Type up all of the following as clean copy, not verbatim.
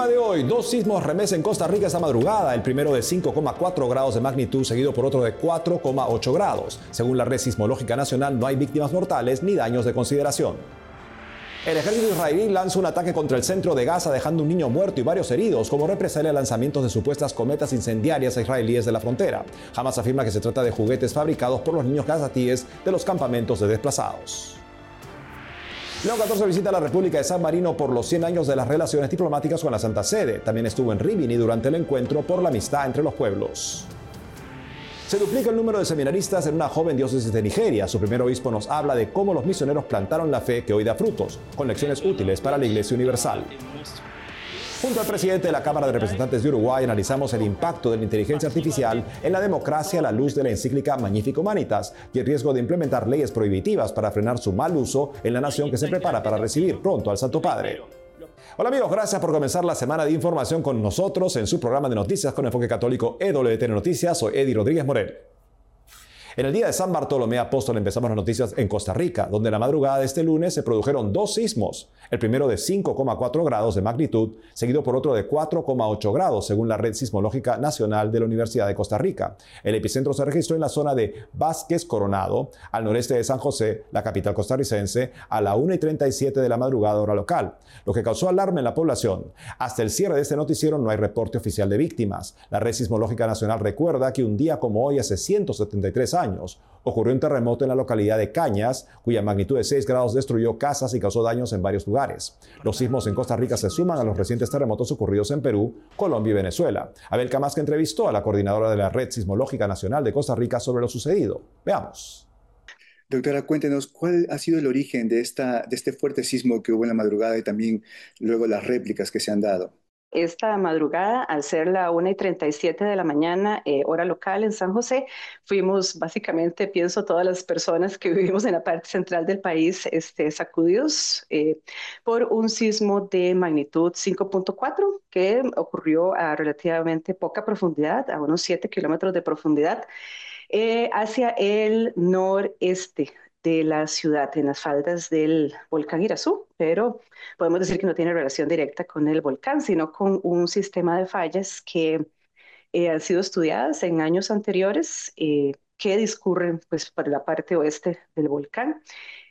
de hoy, dos sismos remecen Costa Rica esta madrugada, el primero de 5,4 grados de magnitud, seguido por otro de 4,8 grados. Según la Red Sismológica Nacional, no hay víctimas mortales ni daños de consideración. El ejército israelí lanza un ataque contra el centro de Gaza, dejando un niño muerto y varios heridos, como represalia a lanzamientos de supuestas cometas incendiarias israelíes de la frontera. Hamas afirma que se trata de juguetes fabricados por los niños gazatíes de los campamentos de desplazados. León XIV visita la República de San Marino por los 100 años de las relaciones diplomáticas con la Santa Sede. También estuvo en Rimini durante el encuentro por la amistad entre los pueblos. Se duplica el número de seminaristas en una joven diócesis de Nigeria. Su primer obispo nos habla de cómo los misioneros plantaron la fe que hoy da frutos, con lecciones útiles para la Iglesia Universal. Junto al presidente de la Cámara de Representantes de Uruguay analizamos el impacto de la inteligencia artificial en la democracia a la luz de la encíclica Magnificat Humanitas y el riesgo de implementar leyes prohibitivas para frenar su mal uso en la nación que se prepara para recibir pronto al Santo Padre. Hola amigos, gracias por comenzar la semana de información con nosotros en su programa de noticias con enfoque católico EWTN Noticias. Soy Eddie Rodríguez Morel. En el día de San Bartolomé Apóstol empezamos las noticias en Costa Rica, donde la madrugada de este lunes se produjeron dos sismos, el primero de 5,4 grados de magnitud, seguido por otro de 4,8 grados, según la Red Sismológica Nacional de la Universidad de Costa Rica. El epicentro se registró en la zona de Vázquez Coronado, al noreste de San José, la capital costarricense, a la 1:37 de la madrugada hora local, lo que causó alarma en la población. Hasta el cierre de este noticiero no hay reporte oficial de víctimas. La Red Sismológica Nacional recuerda que un día como hoy, hace 173 años, ocurrió un terremoto en la localidad de Cañas, cuya magnitud de 6 grados destruyó casas y causó daños en varios lugares. Los sismos en Costa Rica se suman a los recientes terremotos ocurridos en Perú, Colombia y Venezuela. Abel Camasca entrevistó a la coordinadora de la Red Sismológica Nacional de Costa Rica sobre lo sucedido. Veamos. Doctora, cuéntenos, ¿cuál ha sido el origen de este fuerte sismo que hubo en la madrugada y también luego las réplicas que se han dado? Esta madrugada, al ser la 1:37 de la mañana, hora local en San José, fuimos básicamente, pienso, todas las personas que vivimos en la parte central del país, sacudidos por un sismo de magnitud 5,4 que ocurrió a relativamente poca profundidad, a unos 7 kilómetros de profundidad, hacia el noreste de la ciudad, en las faldas del volcán Irazú, pero podemos decir que no tiene relación directa con el volcán, sino con un sistema de fallas que han sido estudiadas en años anteriores, que discurren pues, por la parte oeste del volcán.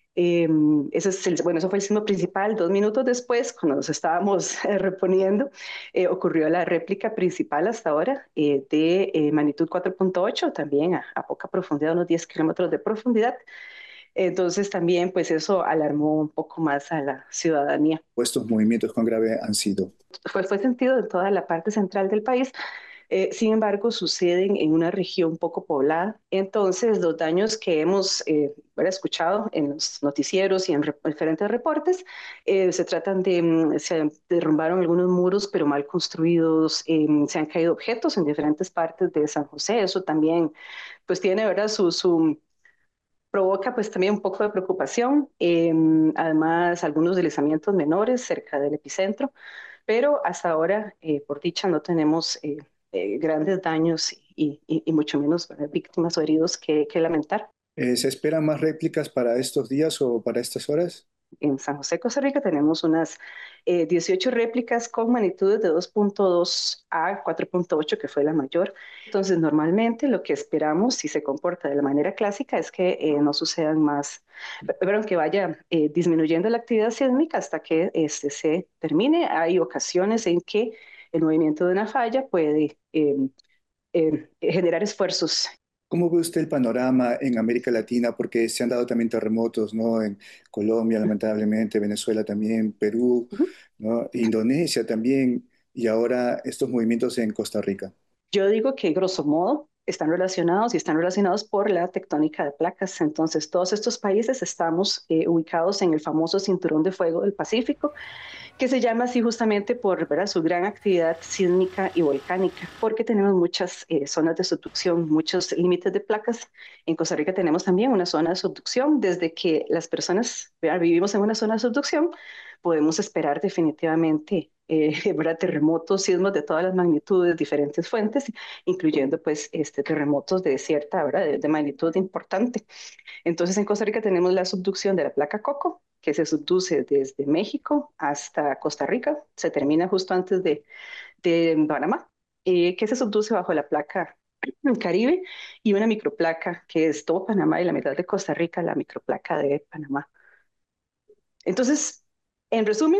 Eso fue el sismo principal. 2 minutos después, cuando nos estábamos reponiendo, ocurrió la réplica principal hasta ahora de magnitud 4,8, también a poca profundidad, unos 10 kilómetros de profundidad. Entonces también pues eso alarmó un poco más a la ciudadanía. ¿Estos movimientos cuán grave han sido? Fue sentido en toda la parte central del país. Sin embargo, suceden en una región poco poblada. Entonces, los daños que hemos escuchado en los noticieros y en diferentes reportes se tratan de, se derrumbaron algunos muros, pero mal construidos, se han caído objetos en diferentes partes de San José. Eso también, pues, tiene, ¿verdad?, provoca pues también un poco de preocupación, además algunos deslizamientos menores cerca del epicentro, pero hasta ahora, por dicha, no tenemos grandes daños y mucho menos, ¿verdad?, víctimas o heridos que lamentar. ¿Se esperan más réplicas para estos días o para estas horas? En San José, Costa Rica, tenemos unas 18 réplicas con magnitudes de 2,2 a 4,8, que fue la mayor. Entonces, normalmente lo que esperamos, si se comporta de la manera clásica, es que no sucedan más, pero que vaya disminuyendo la actividad sísmica hasta que se termine. Hay ocasiones en que el movimiento de una falla puede generar esfuerzos. ¿Cómo ve usted el panorama en América Latina? Porque se han dado también terremotos, ¿no? En Colombia, lamentablemente, Venezuela también, Perú, ¿no? Indonesia también, y ahora estos movimientos en Costa Rica. Yo digo que, grosso modo, están relacionados y están relacionados por la tectónica de placas. Entonces, todos estos países estamos ubicados en el famoso Cinturón de Fuego del Pacífico, que se llama así justamente por, ¿verdad?, su gran actividad sísmica y volcánica, porque tenemos muchas zonas de subducción, muchos límites de placas. En Costa Rica tenemos también una zona de subducción. Desde que las personas, ¿verdad?, vivimos en una zona de subducción, podemos esperar definitivamente ¿verdad? Terremotos, sismos de todas las magnitudes, diferentes fuentes, incluyendo pues terremotos de cierta, ¿verdad? De magnitud importante. Entonces en Costa Rica tenemos la subducción de la placa Coco, que se subduce desde México hasta Costa Rica, se termina justo antes de Panamá, que se subduce bajo la placa Caribe, y una microplaca que es todo Panamá y la mitad de Costa Rica, la microplaca de Panamá. Entonces, en resumen,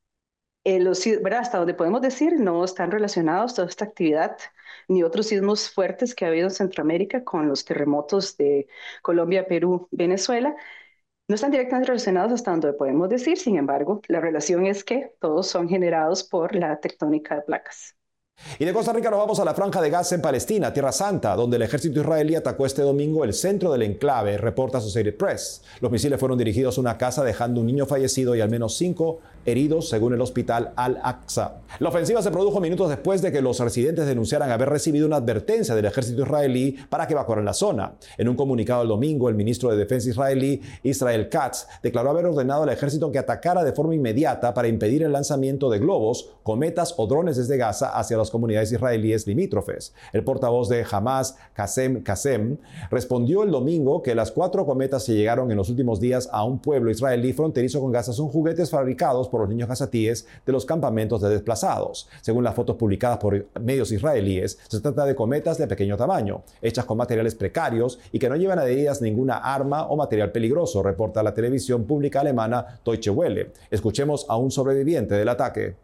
¿verdad? Hasta donde podemos decir, no están relacionados toda esta actividad ni otros sismos fuertes que ha habido en Centroamérica con los terremotos de Colombia, Perú, Venezuela. No están directamente relacionados hasta donde podemos decir, sin embargo, la relación es que todos son generados por la tectónica de placas. Y de Costa Rica nos vamos a la Franja de Gaza en Palestina, Tierra Santa, donde el ejército israelí atacó este domingo el centro del enclave, reporta Associated Press. Los misiles fueron dirigidos a una casa dejando un niño fallecido y al menos 5 heridos, según el hospital Al-Aqsa. La ofensiva se produjo minutos después de que los residentes denunciaran haber recibido una advertencia del ejército israelí para que evacuaran la zona. En un comunicado el domingo, el ministro de Defensa israelí, Israel Katz, declaró haber ordenado al ejército que atacara de forma inmediata para impedir el lanzamiento de globos, cometas o drones desde Gaza hacia las comunidades israelíes limítrofes. El portavoz de Hamas, Qasem, respondió el domingo que las 4 cometas que llegaron en los últimos días a un pueblo israelí fronterizo con Gaza son juguetes fabricados por los niños gazatíes de los campamentos de desplazados. Según las fotos publicadas por medios israelíes, se trata de cometas de pequeño tamaño, hechas con materiales precarios y que no llevan adheridas ninguna arma o material peligroso, reporta la televisión pública alemana Deutsche Welle. Escuchemos a un sobreviviente del ataque.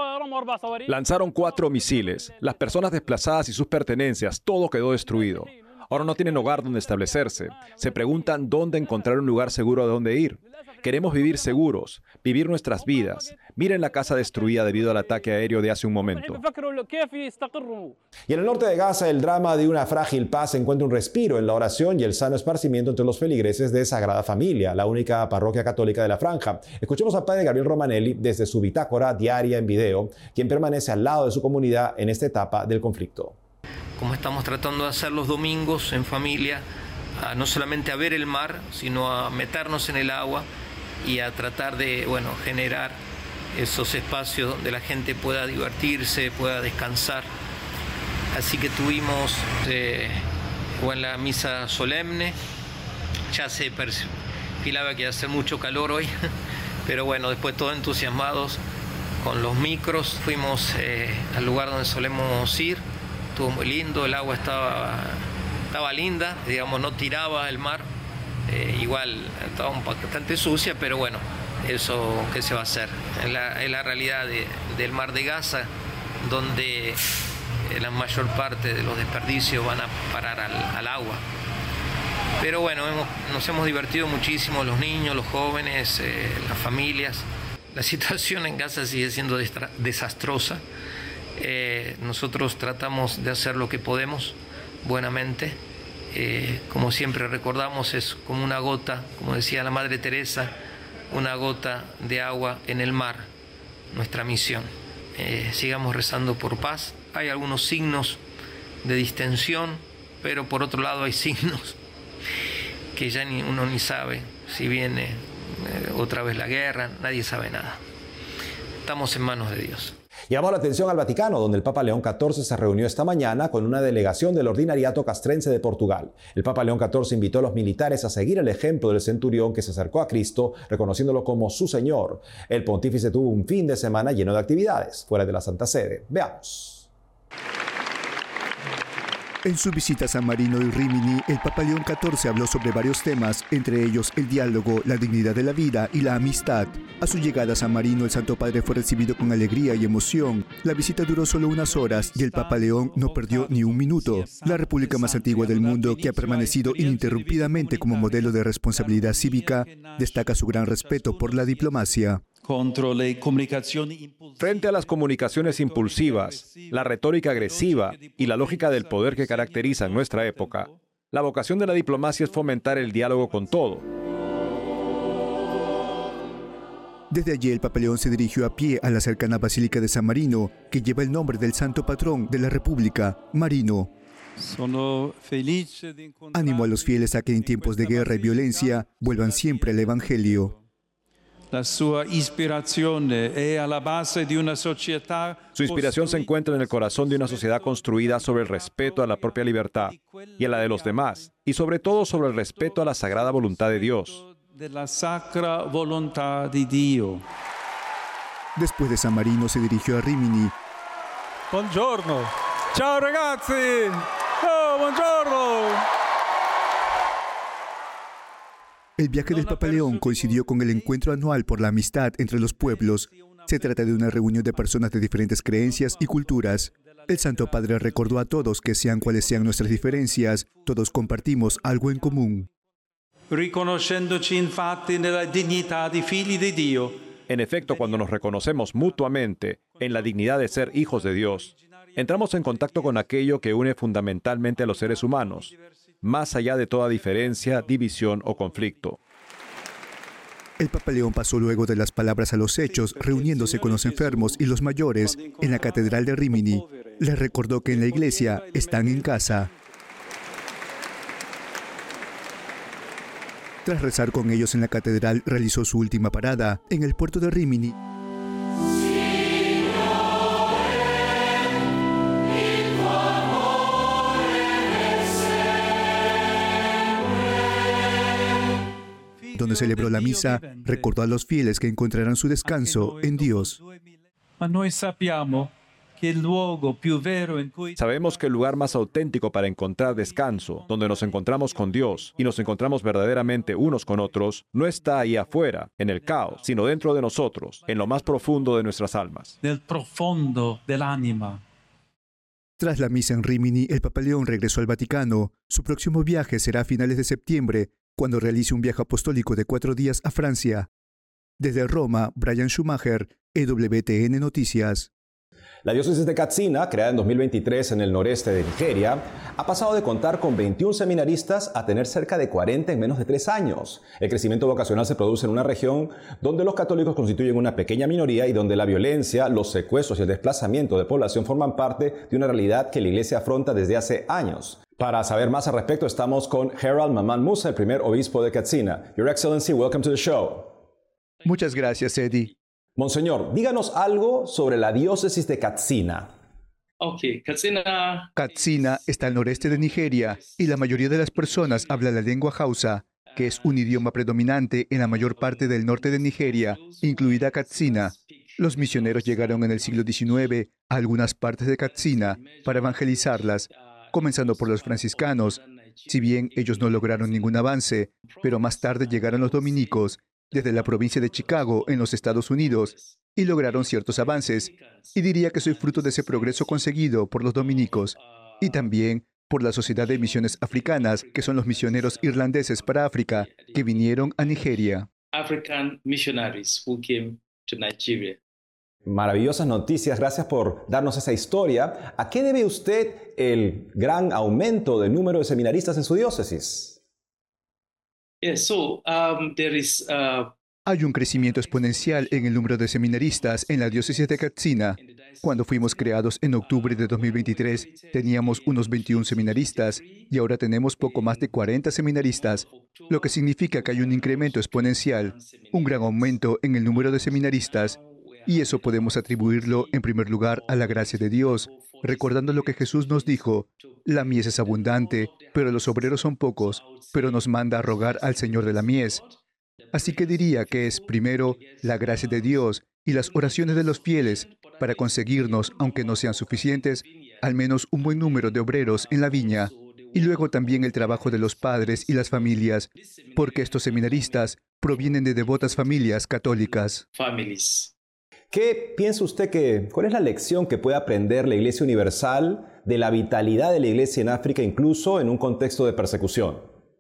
Lanzaron 4 misiles. Las personas desplazadas y sus pertenencias, todo quedó destruido. Ahora no tienen hogar donde establecerse. Se preguntan dónde encontrar un lugar seguro a donde ir. Queremos vivir seguros, vivir nuestras vidas. Miren la casa destruida debido al ataque aéreo de hace un momento. Y en el norte de Gaza, el drama de una frágil paz encuentra un respiro en la oración y el sano esparcimiento entre los feligreses de Sagrada Familia, la única parroquia católica de la franja. Escuchemos al padre Gabriel Romanelli desde su bitácora diaria en video, quien permanece al lado de su comunidad en esta etapa del conflicto. Como estamos tratando de hacer los domingos en familia, no solamente a ver el mar, sino a meternos en el agua y a tratar de, generar esos espacios donde la gente pueda divertirse, pueda descansar. Así que tuvimos la misa solemne. Ya se perfilaba que iba a hacer mucho calor hoy, pero después todos entusiasmados con los micros, fuimos al lugar donde solemos ir. Estuvo muy lindo, el agua estaba linda, no tiraba el mar. Igual estaba bastante sucia, pero eso ¿qué se va a hacer? Es la realidad del mar de Gaza, donde la mayor parte de los desperdicios van a parar al agua. Pero nos hemos divertido muchísimo, los niños, los jóvenes, las familias. La situación en Gaza sigue siendo desastrosa. Nosotros tratamos de hacer lo que podemos buenamente. Como siempre recordamos, es como una gota, como decía la Madre Teresa, una gota de agua en el mar, nuestra misión. Sigamos rezando por paz. Hay algunos signos de distensión, pero por otro lado hay signos que ya uno ni sabe si viene otra vez la guerra, nadie sabe nada. Estamos en manos de Dios. Llamó la atención al Vaticano, donde el Papa León XIV se reunió esta mañana con una delegación del Ordinariato Castrense de Portugal. El Papa León XIV invitó a los militares a seguir el ejemplo del centurión que se acercó a Cristo, reconociéndolo como su Señor. El pontífice tuvo un fin de semana lleno de actividades fuera de la Santa Sede. Veamos. En su visita a San Marino y Rímini, el Papa León XIV habló sobre varios temas, entre ellos el diálogo, la dignidad de la vida y la amistad. A su llegada a San Marino, el Santo Padre fue recibido con alegría y emoción. La visita duró solo unas horas y el Papa León no perdió ni un minuto. La república más antigua del mundo, que ha permanecido ininterrumpidamente como modelo de responsabilidad cívica, destaca su gran respeto por la diplomacia. Frente a las comunicaciones impulsivas, la retórica agresiva y la lógica del poder que caracterizan nuestra época, la vocación de la diplomacia es fomentar el diálogo con todo. Desde allí el Papa León se dirigió a pie a la cercana Basílica de San Marino, que lleva el nombre del santo patrón de la República, Marino. Animó a los fieles a que en tiempos de guerra y violencia vuelvan siempre al Evangelio. Su inspiración se encuentra en el corazón de una sociedad construida sobre el respeto a la propia libertad y a la de los demás, y sobre todo sobre el respeto a la sagrada voluntad de Dios. Después de San Marino se dirigió a Rimini. Buongiorno. Ciao ragazzi. Oh, buongiorno. El viaje del Papa León coincidió con el encuentro anual por la amistad entre los pueblos. Se trata de una reunión de personas de diferentes creencias y culturas. El Santo Padre recordó a todos que sean cuales sean nuestras diferencias, todos compartimos algo en común. Riconoscendoci infatti nella dignità di figli di Dio. En efecto, cuando nos reconocemos mutuamente en la dignidad de ser hijos de Dios, entramos en contacto con aquello que une fundamentalmente a los seres humanos, más allá de toda diferencia, división o conflicto. El Papa León pasó luego de las palabras a los hechos, reuniéndose con los enfermos y los mayores en la Catedral de Rimini. Les recordó que en la iglesia están en casa. Tras rezar con ellos en la catedral, realizó su última parada en el puerto de Rimini. Donde celebró la misa, recordó a los fieles que encontrarán su descanso en Dios. Sabemos que el lugar más auténtico para encontrar descanso, donde nos encontramos con Dios y nos encontramos verdaderamente unos con otros, no está ahí afuera, en el caos, sino dentro de nosotros, en lo más profundo de nuestras almas. Tras la misa en Rimini, el Papa León regresó al Vaticano. Su próximo viaje será a finales de septiembre, cuando realice un viaje apostólico de 4 días a Francia. Desde Roma, Brian Schumacher, EWTN Noticias. La diócesis de Katsina, creada en 2023 en el noreste de Nigeria, ha pasado de contar con 21 seminaristas a tener cerca de 40 en menos de 3 años. El crecimiento vocacional se produce en una región donde los católicos constituyen una pequeña minoría y donde la violencia, los secuestros y el desplazamiento de población forman parte de una realidad que la Iglesia afronta desde hace años. Para saber más al respecto, estamos con Harold Maman Musa, el primer obispo de Katsina. Your Excellency, welcome to the show. Muchas gracias, Eddie. Monseñor, díganos algo sobre la diócesis de Katsina. Katsina está al noreste de Nigeria y la mayoría de las personas habla la lengua Hausa, que es un idioma predominante en la mayor parte del norte de Nigeria, incluida Katsina. Los misioneros llegaron en el siglo XIX a algunas partes de Katsina para evangelizarlas, comenzando por los franciscanos. Si bien ellos no lograron ningún avance, pero más tarde llegaron los dominicos, desde la provincia de Chicago, en los Estados Unidos, y lograron ciertos avances, y diría que soy fruto de ese progreso conseguido por los dominicos, y también por la Sociedad de Misiones Africanas, que son los misioneros irlandeses para África, que vinieron a Nigeria. African missionaries who came to Nigeria. Maravillosas noticias, gracias por darnos esa historia. ¿A qué debe usted el gran aumento del número de seminaristas en su diócesis? Hay un crecimiento exponencial en el número de seminaristas en la diócesis de Katsina. Cuando fuimos creados en octubre de 2023, teníamos unos 21 seminaristas y ahora tenemos poco más de 40 seminaristas, lo que significa que hay un incremento exponencial, un gran aumento en el número de seminaristas, y eso podemos atribuirlo en primer lugar a la gracia de Dios, recordando lo que Jesús nos dijo: la mies es abundante, pero los obreros son pocos, pero nos manda a rogar al Señor de la mies. Así que diría que es primero la gracia de Dios y las oraciones de los fieles para conseguirnos, aunque no sean suficientes, al menos un buen número de obreros en la viña, y luego también el trabajo de los padres y las familias, porque estos seminaristas provienen de devotas familias católicas. ¿Qué piensa usted cuál es la lección que puede aprender la Iglesia Universal de la vitalidad de la Iglesia en África, incluso en un contexto de persecución?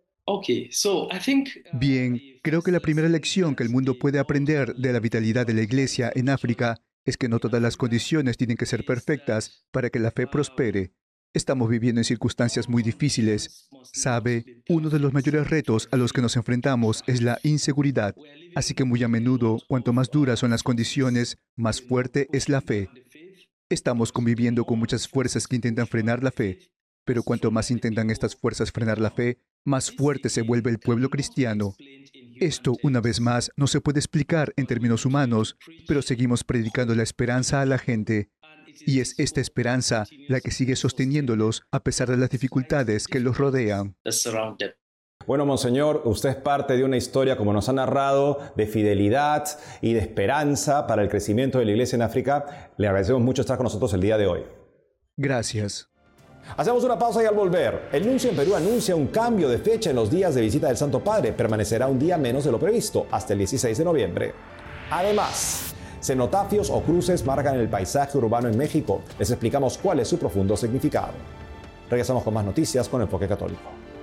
Bien, creo que la primera lección que el mundo puede aprender de la vitalidad de la Iglesia en África es que no todas las condiciones tienen que ser perfectas para que la fe prospere. Estamos viviendo en circunstancias muy difíciles. Sabe, uno de los mayores retos a los que nos enfrentamos es la inseguridad. Así que muy a menudo, cuanto más duras son las condiciones, más fuerte es la fe. Estamos conviviendo con muchas fuerzas que intentan frenar la fe, pero cuanto más intentan estas fuerzas frenar la fe, más fuerte se vuelve el pueblo cristiano. Esto, una vez más, no se puede explicar en términos humanos, pero seguimos predicando la esperanza a la gente. Y es esta esperanza la que sigue sosteniéndolos a pesar de las dificultades que los rodean. Bueno, Monseñor, usted es parte de una historia, como nos ha narrado, de fidelidad y de esperanza para el crecimiento de la Iglesia en África. Le agradecemos mucho estar con nosotros el día de hoy. Gracias. Hacemos una pausa y al volver, el nuncio en Perú anuncia un cambio de fecha en los días de visita del Santo Padre. Permanecerá un día menos de lo previsto, hasta el 16 de noviembre. Además, cenotafios o cruces marcan el paisaje urbano en México. Les explicamos cuál es su profundo significado. Regresamos con más noticias con Enfoque Católico.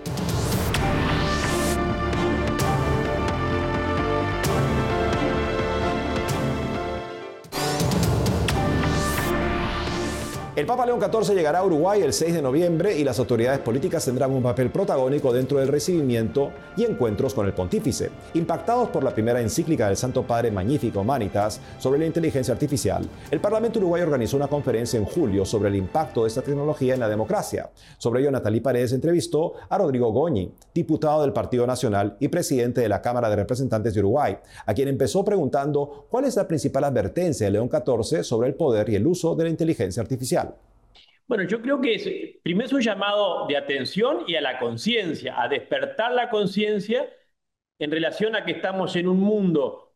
El Papa León XIV llegará a Uruguay el 6 de noviembre y las autoridades políticas tendrán un papel protagónico dentro del recibimiento y encuentros con el pontífice, impactados por la primera encíclica del Santo Padre Magnificat Humanitas sobre la inteligencia artificial. El Parlamento uruguayo organizó una conferencia en julio sobre el impacto de esta tecnología en la democracia. Sobre ello, Natalie Paredes entrevistó a Rodrigo Goñi, diputado del Partido Nacional y presidente de la Cámara de Representantes de Uruguay, a quien empezó preguntando cuál es la principal advertencia de León XIV sobre el poder y el uso de la inteligencia artificial. Bueno, yo creo que primero es un llamado de atención y a la conciencia, a despertar la conciencia en relación a que estamos en un mundo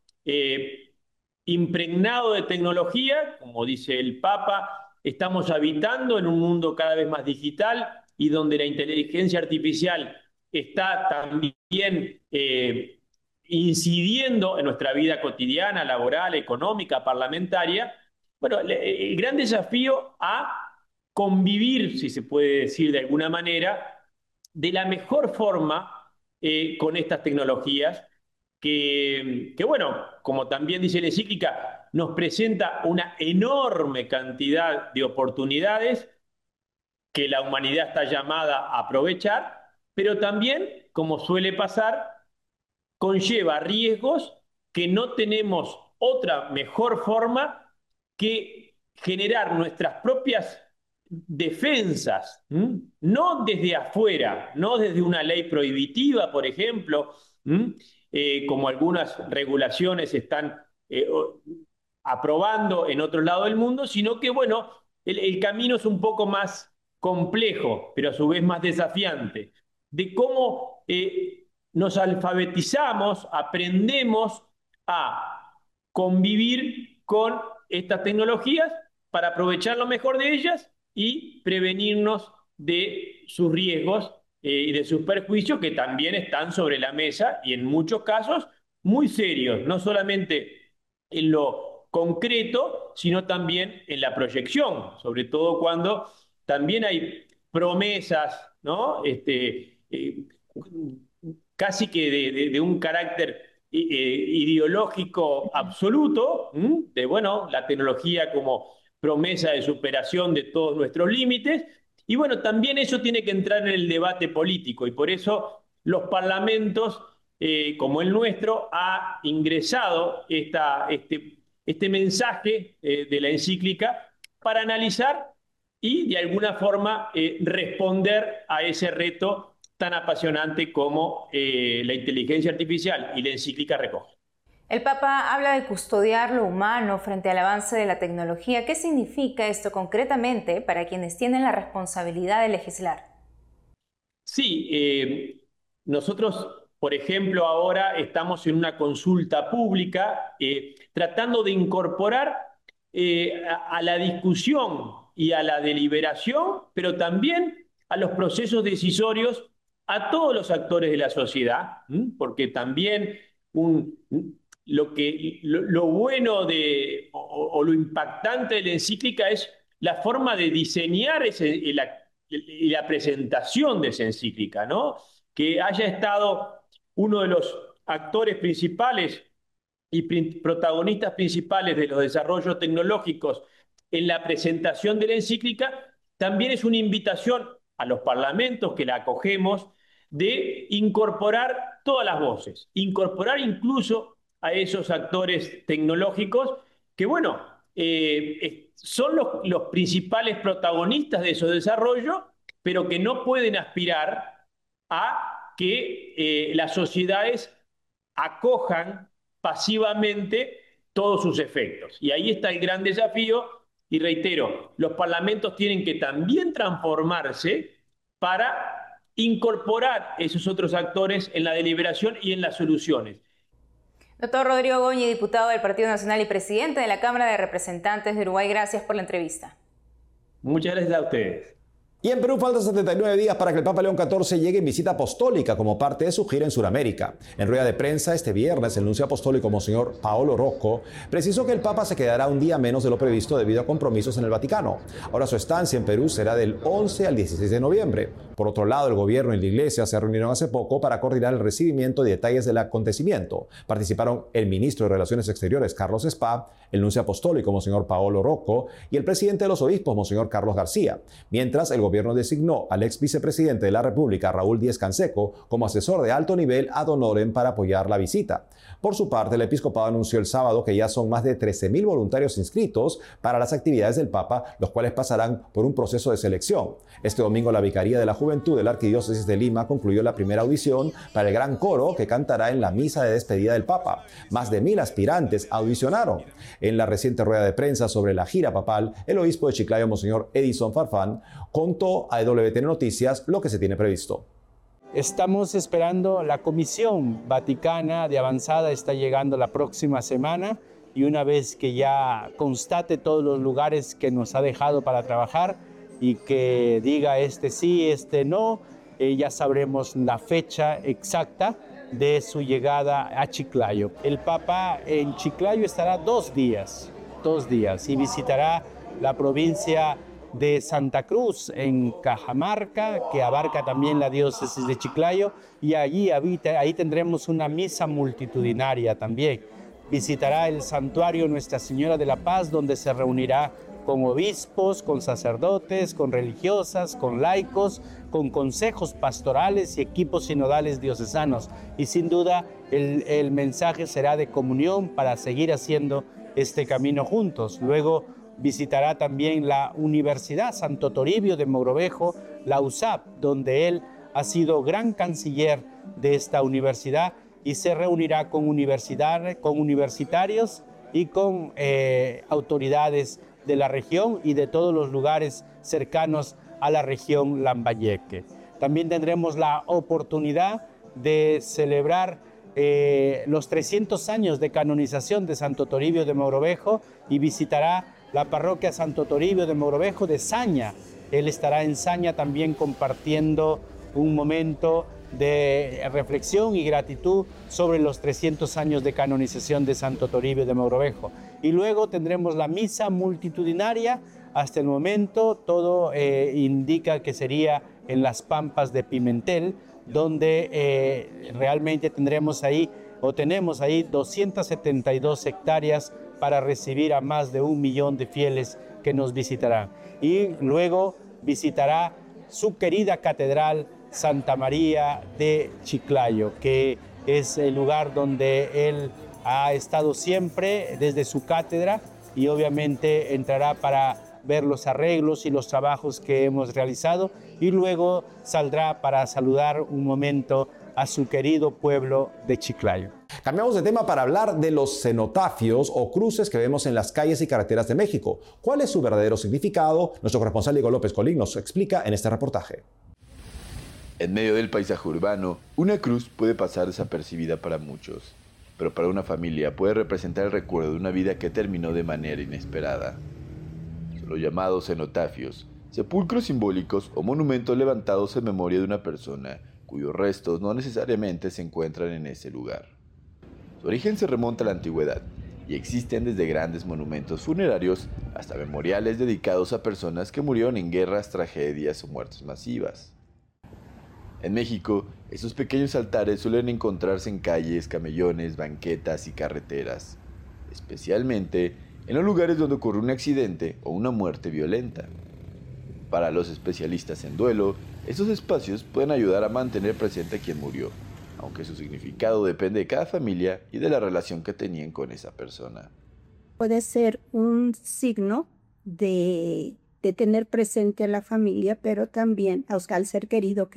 impregnado de tecnología, como dice el Papa, estamos habitando en un mundo cada vez más digital y donde la inteligencia artificial está también incidiendo en nuestra vida cotidiana, laboral, económica, parlamentaria. Bueno, el gran desafío a convivir, si se puede decir de alguna manera, de la mejor forma con estas tecnologías que, bueno, como también dice la encíclica, nos presenta una enorme cantidad de oportunidades que la humanidad está llamada a aprovechar, pero también, como suele pasar, conlleva riesgos que no tenemos otra mejor forma que generar nuestras propias defensas, no desde afuera, no desde una ley prohibitiva, por ejemplo, como algunas regulaciones están aprobando en otro lado del mundo, sino que, bueno, el camino es un poco más complejo, pero a su vez más desafiante, de cómo nos alfabetizamos, aprendemos a convivir con estas tecnologías para aprovechar lo mejor de ellas y prevenirnos de sus riesgos y de sus perjuicios que también están sobre la mesa y en muchos casos muy serios, no solamente en lo concreto, sino también en la proyección, sobre todo cuando también hay promesas, ¿no? Casi que de un carácter ideológico absoluto, de, bueno, la tecnología como promesa de superación de todos nuestros límites, y bueno, también eso tiene que entrar en el debate político, y por eso los parlamentos, como el nuestro, ha ingresado este mensaje de la encíclica para analizar y de alguna forma responder a ese reto tan apasionante como la inteligencia artificial y la encíclica recoge. El Papa habla de custodiar lo humano frente al avance de la tecnología. ¿Qué significa esto concretamente para quienes tienen la responsabilidad de legislar? Sí, nosotros, por ejemplo, ahora estamos en una consulta pública tratando de incorporar a la discusión y a la deliberación, pero también a los procesos decisorios, a todos los actores de la sociedad, porque también lo bueno o lo impactante de la encíclica es la forma de diseñar la presentación de esa encíclica, ¿no? Que haya estado uno de los actores principales y protagonistas principales de los desarrollos tecnológicos en la presentación de la encíclica, también es una invitación a los parlamentos que la acogemos de incorporar todas las voces, incorporar incluso a esos actores tecnológicos que, bueno, son los principales protagonistas de esos desarrollos, pero que no pueden aspirar a que las sociedades acojan pasivamente todos sus efectos. Y ahí está el gran desafío, y reitero, los parlamentos tienen que también transformarse para incorporar esos otros actores en la deliberación y en las soluciones. Doctor Rodrigo Goñi, diputado del Partido Nacional y presidente de la Cámara de Representantes de Uruguay, gracias por la entrevista. Muchas gracias a ustedes. Y en Perú faltan 79 días para que el Papa León XIV llegue en visita apostólica como parte de su gira en Sudamérica. En rueda de prensa este viernes, el nuncio apostólico Monseñor Paolo Rocco precisó que el Papa se quedará un día menos de lo previsto debido a compromisos en el Vaticano. Ahora su estancia en Perú será del 11 al 16 de noviembre. Por otro lado, el gobierno y la iglesia se reunieron hace poco para coordinar el recibimiento y detalles del acontecimiento. Participaron el ministro de Relaciones Exteriores, Carlos Spa, el nuncio apostólico Monseñor Paolo Rocco y el presidente de los obispos, Monseñor Carlos García, mientras el gobierno designó al ex vicepresidente de la República, Raúl Díez-Canseco, como asesor de alto nivel ad honorem para apoyar la visita. Por su parte, el episcopado anunció el sábado que ya son más de 13.000 voluntarios inscritos para las actividades del Papa, los cuales pasarán por un proceso de selección. Este domingo, la Vicaría de la Juventud de la Arquidiócesis de Lima concluyó la primera audición para el gran coro que cantará en la misa de despedida del Papa. Más de 1.000 aspirantes audicionaron. En la reciente rueda de prensa sobre la gira papal, el obispo de Chiclayo, Monseñor Edison Farfán, contó a EWTN Noticias lo que se tiene previsto. Estamos esperando la Comisión Vaticana de Avanzada, está llegando la próxima semana, y una vez que ya constate todos los lugares que nos ha dejado para trabajar y que diga este sí, este no, ya sabremos la fecha exacta de su llegada a Chiclayo. El Papa en Chiclayo estará 2 días y visitará la provincia de Santa Cruz en Cajamarca, que abarca también la diócesis de Chiclayo, y ahí tendremos una misa multitudinaria también. Visitará el santuario Nuestra Señora de la Paz, donde se reunirá con obispos, con sacerdotes, con religiosas, con laicos, con consejos pastorales y equipos sinodales diocesanos. Y sin duda el mensaje será de comunión para seguir haciendo este camino juntos. Luego visitará también la Universidad Santo Toribio de Mogrovejo, la USAP, donde él ha sido gran canciller de esta universidad, y se reunirá con universitarios y con autoridades de la región y de todos los lugares cercanos a la región Lambayeque. También tendremos la oportunidad de celebrar los 300 años de canonización de Santo Toribio de Mogrovejo, y visitará la parroquia Santo Toribio de Mogrovejo de Saña. Él estará en Saña también compartiendo un momento de reflexión y gratitud sobre los 300 años de canonización de Santo Toribio de Mogrovejo. Y luego tendremos la misa multitudinaria. Hasta el momento todo indica que sería en las Pampas de Pimentel, donde realmente tenemos ahí 272 hectáreas para recibir a más de 1 millón de fieles que nos visitarán. Y luego visitará su querida catedral Santa María de Chiclayo, que es el lugar donde él ha estado siempre desde su cátedra, y obviamente entrará para ver los arreglos y los trabajos que hemos realizado, y luego saldrá para saludar un momento a su querido pueblo de Chiclayo. Cambiamos de tema para hablar de los cenotafios o cruces que vemos en las calles y carreteras de México. ¿Cuál es su verdadero significado? Nuestro corresponsal Diego López Colín nos explica en este reportaje. En medio del paisaje urbano, una cruz puede pasar desapercibida para muchos, pero para una familia puede representar el recuerdo de una vida que terminó de manera inesperada. Son los llamados cenotafios, sepulcros simbólicos o monumentos levantados en memoria de una persona cuyos restos no necesariamente se encuentran en ese lugar. Su origen se remonta a la antigüedad y existen desde grandes monumentos funerarios hasta memoriales dedicados a personas que murieron en guerras, tragedias o muertes masivas. En México, esos pequeños altares suelen encontrarse en calles, camellones, banquetas y carreteras, especialmente en los lugares donde ocurre un accidente o una muerte violenta. Para los especialistas en duelo, esos espacios pueden ayudar a mantener presente a quien murió, aunque su significado depende de cada familia y de la relación que tenían con esa persona. Puede ser un signo de tener presente a la familia, pero también al ser querido que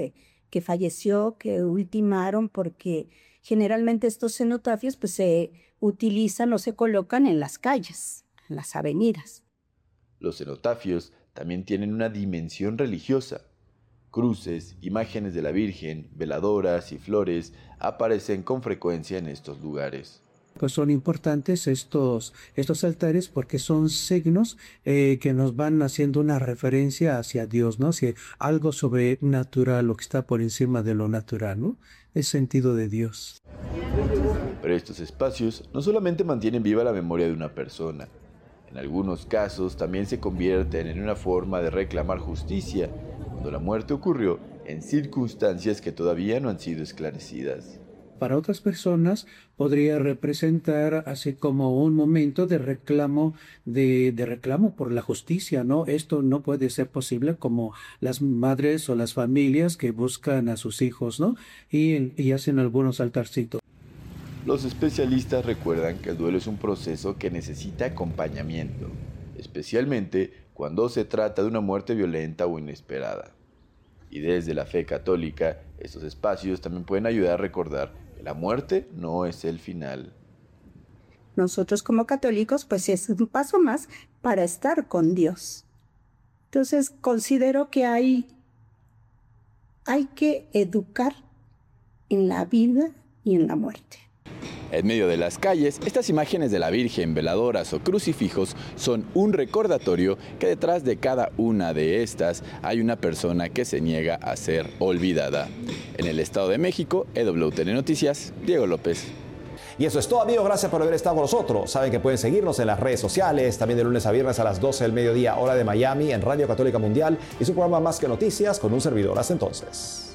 que falleció, que ultimaron, porque generalmente estos cenotafios pues, se utilizan o se colocan en las calles, en las avenidas. Los cenotafios también tienen una dimensión religiosa. Cruces, imágenes de la Virgen, veladoras y flores aparecen con frecuencia en estos lugares. Pues son importantes estos altares porque son signos que nos van haciendo una referencia hacia Dios, ¿no? Hacia algo sobrenatural, lo que está por encima de lo natural, ¿no? El sentido de Dios. Pero estos espacios no solamente mantienen viva la memoria de una persona. En algunos casos también se convierten en una forma de reclamar justicia cuando la muerte ocurrió en circunstancias que todavía no han sido esclarecidas. Para otras personas podría representar así como un momento de reclamo, de reclamo por la justicia, ¿no? Esto no puede ser posible, como las madres o las familias que buscan a sus hijos, ¿no? Y hacen algunos altarcitos. Los especialistas recuerdan que el duelo es un proceso que necesita acompañamiento, especialmente cuando se trata de una muerte violenta o inesperada. Y desde la fe católica, estos espacios también pueden ayudar a recordar que la muerte no es el final. Nosotros como católicos, pues es un paso más para estar con Dios. Entonces, considero que hay que educar en la vida y en la muerte. En medio de las calles, estas imágenes de la Virgen, veladoras o crucifijos son un recordatorio que detrás de cada una de estas hay una persona que se niega a ser olvidada. En el Estado de México, EWTN Noticias, Diego López. Y eso es todo, amigos. Gracias por haber estado con nosotros. Saben que pueden seguirnos en las redes sociales, también de lunes a viernes a las 12 del mediodía, hora de Miami, en Radio Católica Mundial y su programa Más que Noticias con un servidor. Hasta entonces.